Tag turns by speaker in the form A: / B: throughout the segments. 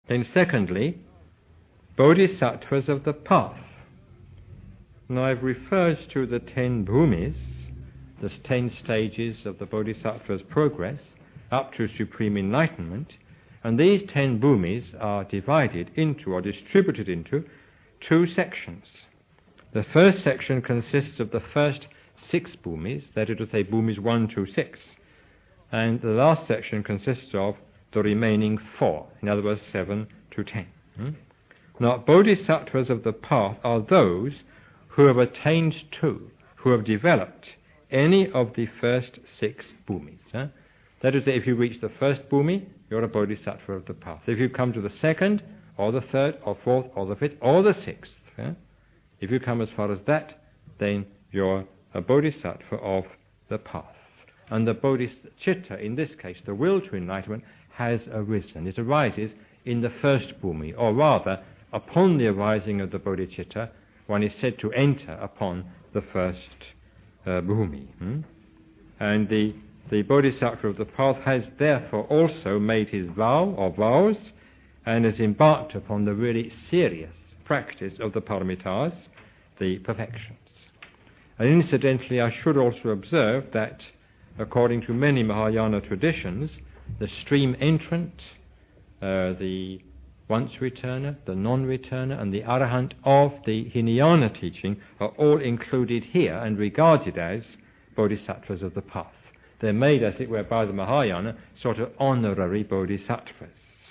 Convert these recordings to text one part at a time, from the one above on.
A: Then secondly, bodhisattvas of the path. Now I've referred to the 10 bhumis, the 10 stages of the bodhisattva's progress up to supreme enlightenment, and these 10 bhumis are divided into or distributed into 2 sections. The first section consists of the first 6 bhumis, that is to say bhumis 1 to 6, and the last section consists of the remaining 4, in other words 7 to 10. Now bodhisattvas of the path are those who have attained to, who have developed any of the first 6 bhumis. That is, if you reach the first bhumi, you're a bodhisattva of the path. If you come to the second, or the third, or fourth, or the fifth, or the sixth, if you come as far as that, then you're a bodhisattva of the path. And the bodhicitta, in this case, the will to enlightenment, has arisen. It arises in the first bhumi, or rather, upon the arising of the bodhicitta, one is said to enter upon the first bhumi. And the bodhisattva of the path has therefore also made his vow or vows and has embarked upon the really serious practice of the paramitas, the perfections. And incidentally, I should also observe that according to many Mahayana traditions, the stream entrant, the once returner, the non-returner, and the arahant of the Hinayana teaching are all included here and regarded as bodhisattvas of the path. They're made, as it were, by the Mahayana, sort of honorary bodhisattvas.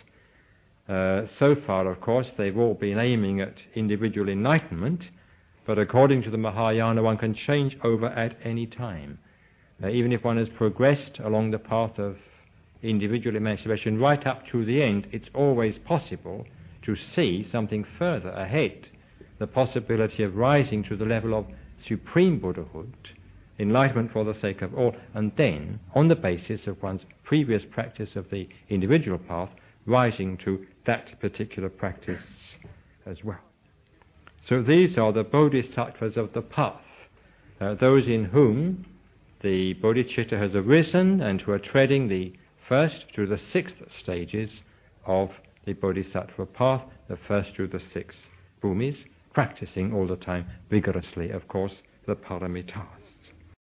A: So far, of course, they've all been aiming at individual enlightenment, but according to the Mahayana, one can change over at any time. Even if one has progressed along the path of individual emancipation right up to the end, it's always possible to see something further ahead, the possibility of rising to the level of supreme Buddhahood, enlightenment for the sake of all, and then, on the basis of one's previous practice of the individual path, rising to that particular practice as well. So these are the bodhisattvas of the path, those in whom the bodhicitta has arisen and who are treading the first through the 6th stages of the bodhisattva path, the first through the 6 bhumis, practicing all the time vigorously, of course, the paramitas.